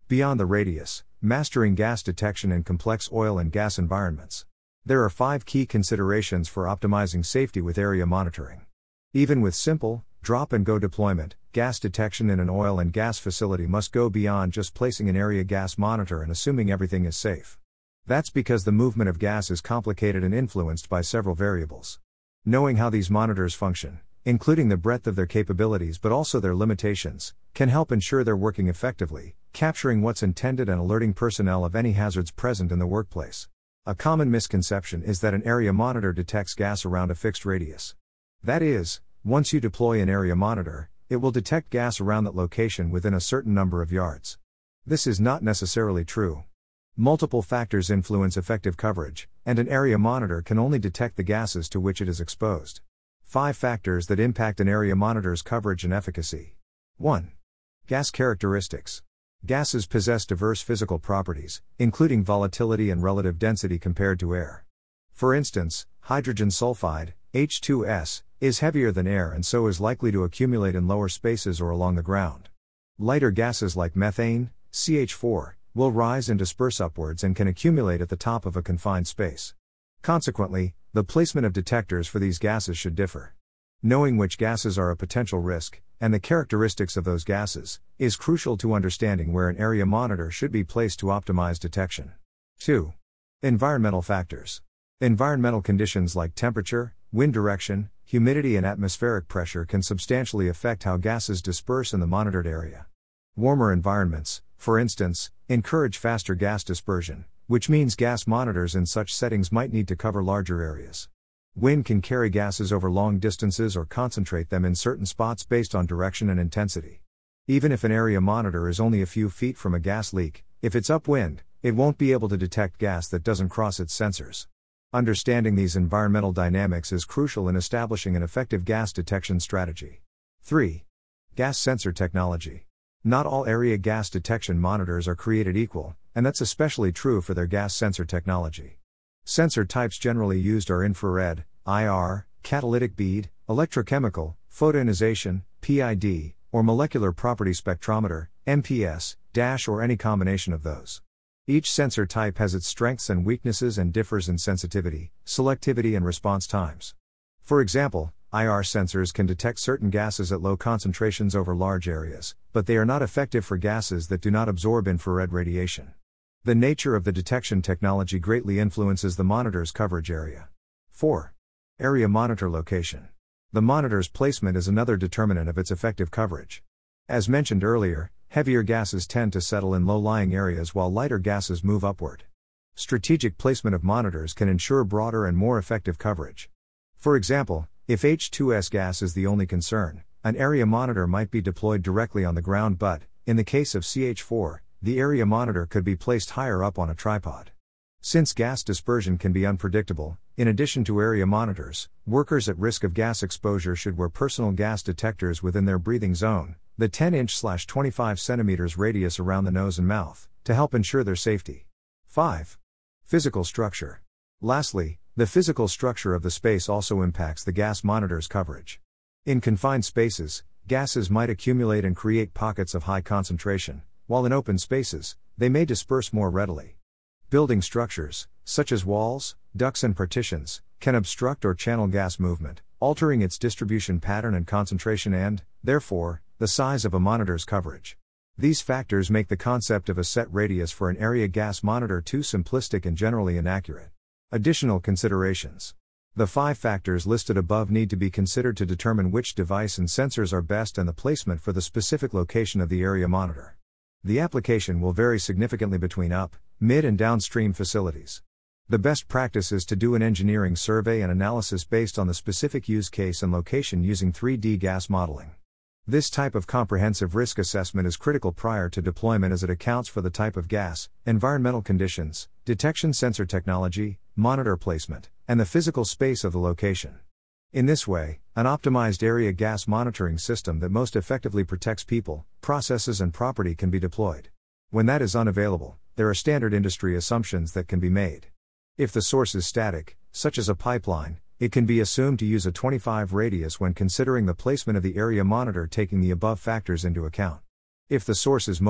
Beyond the radius, mastering gas detection in complex oil and gas environments. There are 5 key considerations for optimizing safety with area monitoring. Even with simple, drop-and-go deployment, gas detection in an oil and gas facility must go beyond just placing an area gas monitor and assuming everything is safe. That's because the movement of gas is complicated and influenced by several variables. Knowing how these monitors function, including the breadth of their capabilities but also their limitations, can help ensure they're working effectively, capturing what's intended and alerting personnel of any hazards present in the workplace. A common misconception is that an area monitor detects gas around a fixed radius. That is, once you deploy an area monitor, it will detect gas around that location within a certain number of yards. This is not necessarily true. Multiple factors influence effective coverage, and an area monitor can only detect the gases to which it is exposed. 5 factors that impact an area monitor's coverage and efficacy. 1. Gas characteristics. Gases possess diverse physical properties, including volatility and relative density compared to air. For instance, hydrogen sulfide, H2S, is heavier than air and so is likely to accumulate in lower spaces or along the ground. Lighter gases like methane, CH4, will rise and disperse upwards and can accumulate at the top of a confined space. Consequently, the placement of detectors for these gases should differ. Knowing which gases are a potential risk, and the characteristics of those gases, is crucial to understanding where an area monitor should be placed to optimize detection. 2. Environmental factors. Environmental conditions like temperature, wind direction, humidity and atmospheric pressure can substantially affect how gases disperse in the monitored area. Warmer environments, for instance, encourage faster gas dispersion, which means gas monitors in such settings might need to cover larger areas. Wind can carry gases over long distances or concentrate them in certain spots based on direction and intensity. Even if an area monitor is only a few feet from a gas leak, if it's upwind, it won't be able to detect gas that doesn't cross its sensors. Understanding these environmental dynamics is crucial in establishing an effective gas detection strategy. 3. Gas sensor technology. Not all area gas detection monitors are created equal, and that's especially true for their gas sensor technology. Sensor types generally used are infrared, IR, catalytic bead, electrochemical, photoionization, PID, or molecular property spectrometer, MPS, or any combination of those. Each sensor type has its strengths and weaknesses and differs in sensitivity, selectivity and response times. For example, IR sensors can detect certain gases at low concentrations over large areas, but they are not effective for gases that do not absorb infrared radiation. The nature of the detection technology greatly influences the monitor's coverage area. 4. Area monitor location. The monitor's placement is another determinant of its effective coverage. As mentioned earlier, heavier gases tend to settle in low-lying areas while lighter gases move upward. Strategic placement of monitors can ensure broader and more effective coverage. For example, if H2S gas is the only concern, an area monitor might be deployed directly on the ground but, in the case of CH4, the area monitor could be placed higher up on a tripod. Since gas dispersion can be unpredictable, in addition to area monitors, workers at risk of gas exposure should wear personal gas detectors within their breathing zone, the 10-inch/25 cm radius around the nose and mouth, to help ensure their safety. 5. Physical structure. Lastly, the physical structure of the space also impacts the gas monitor's coverage. In confined spaces, gases might accumulate and create pockets of high concentration, while in open spaces, they may disperse more readily. Building structures, such as walls, ducts and partitions, can obstruct or channel gas movement, altering its distribution pattern and concentration and, therefore, the size of a monitor's coverage. These factors make the concept of a set radius for an area gas monitor too simplistic and generally inaccurate. Additional considerations. The 5 factors listed above need to be considered to determine which device and sensors are best and the placement for the specific location of the area monitor. The application will vary significantly between up, mid and downstream facilities. The best practice is to do an engineering survey and analysis based on the specific use case and location using 3D gas modeling. This type of comprehensive risk assessment is critical prior to deployment as it accounts for the type of gas, environmental conditions, detection sensor technology, monitor placement, and the physical space of the location. In this way, an optimized area gas monitoring system that most effectively protects people, processes and property can be deployed. When that is unavailable, there are standard industry assumptions that can be made. If the source is static, such as a pipeline, it can be assumed to use a 25 radius when considering the placement of the area monitor taking the above factors into account. If the source is mobile,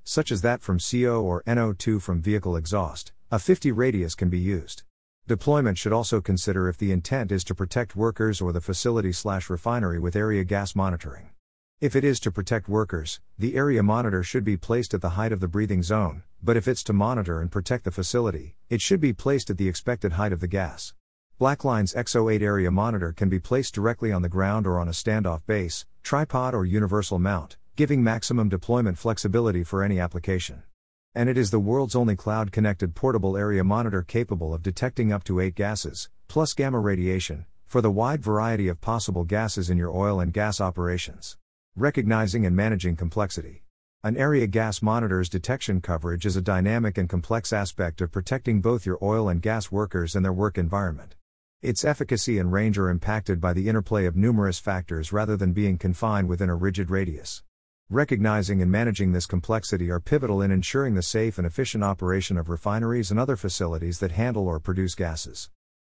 such as that from CO or NO2 from vehicle exhaust, a 50 radius can be used. Deployment should also consider if the intent is to protect workers or the facility/refinery with area gas monitoring. If it is to protect workers, the area monitor should be placed at the height of the breathing zone, but if it's to monitor and protect the facility, it should be placed at the expected height of the gas. Blackline's X08 area monitor can be placed directly on the ground or on a standoff base, tripod or universal mount, giving maximum deployment flexibility for any application. And it is the world's only cloud-connected portable area monitor capable of detecting up to 8 gases, plus gamma radiation, for the wide variety of possible gases in your oil and gas operations. Recognizing and managing complexity. An area gas monitor's detection coverage is a dynamic and complex aspect of protecting both your oil and gas workers and their work environment. Its efficacy and range are impacted by the interplay of numerous factors rather than being confined within a rigid radius. Recognizing and managing this complexity are pivotal in ensuring the safe and efficient operation of refineries and other facilities that handle or produce gases.